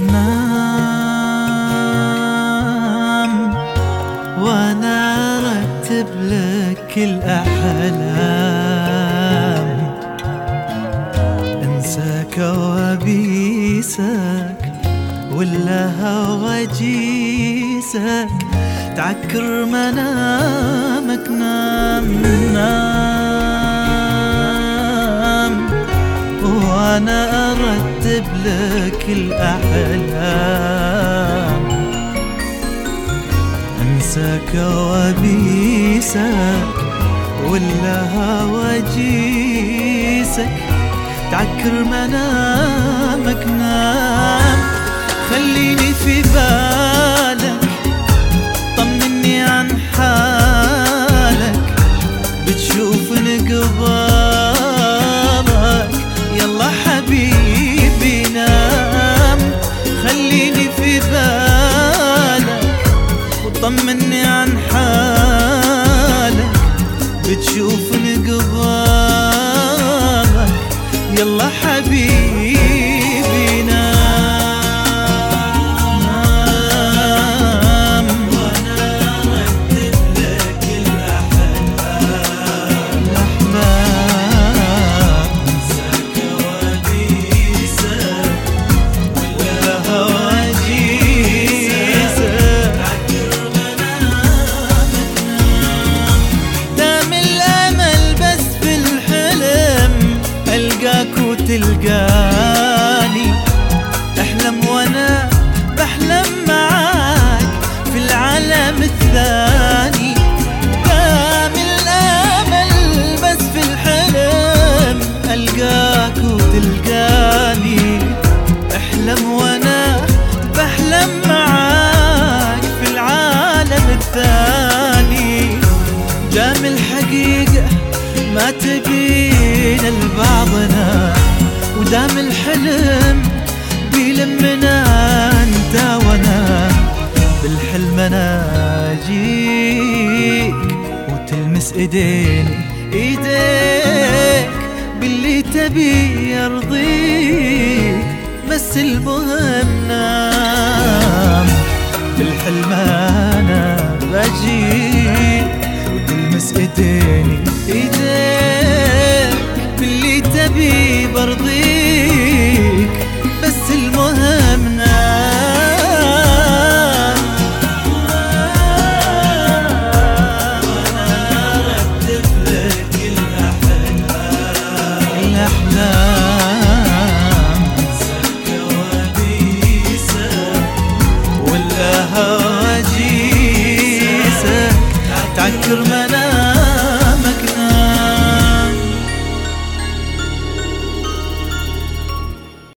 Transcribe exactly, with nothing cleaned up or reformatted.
نام وانا ارتب لك الاحلام، انسى كوابيسك ولا هواجيسك، تعكر منامك. نام نام وانا ارتب لك الاحلام، انسى كوابيسك ولا هواجيسك، تعكر منامك. نام خليني في بالك، طمني عن حالك، بتشوف انقبالك. يلا حبيبي نام، خليني في بالك وطمني عن حالك، بتشوف انقبالك. يلا حبيبي نام. تلقاني احلم وانا بحلم معاك في العالم الثاني، دام الامل بس في الحلم القاك وتلقاني، احلم وانا بحلم معاك في العالم الثاني، دام الحقيقة ما تبين لبعضنا، ودام الحلم بيلمنا انت وانا، بالحلم انا اجيك وتلمس ايديني ايديك، باللي تبي يرضيك، بس المهم نام. بالحلم انا بجيك وتلمس ايديني ايديك، باللي تبي برضيك، بس المهم نام. وانا ارتب لك الاحلام، الاحلام انسى كوابيسك ولا هواجيسك، تعكر من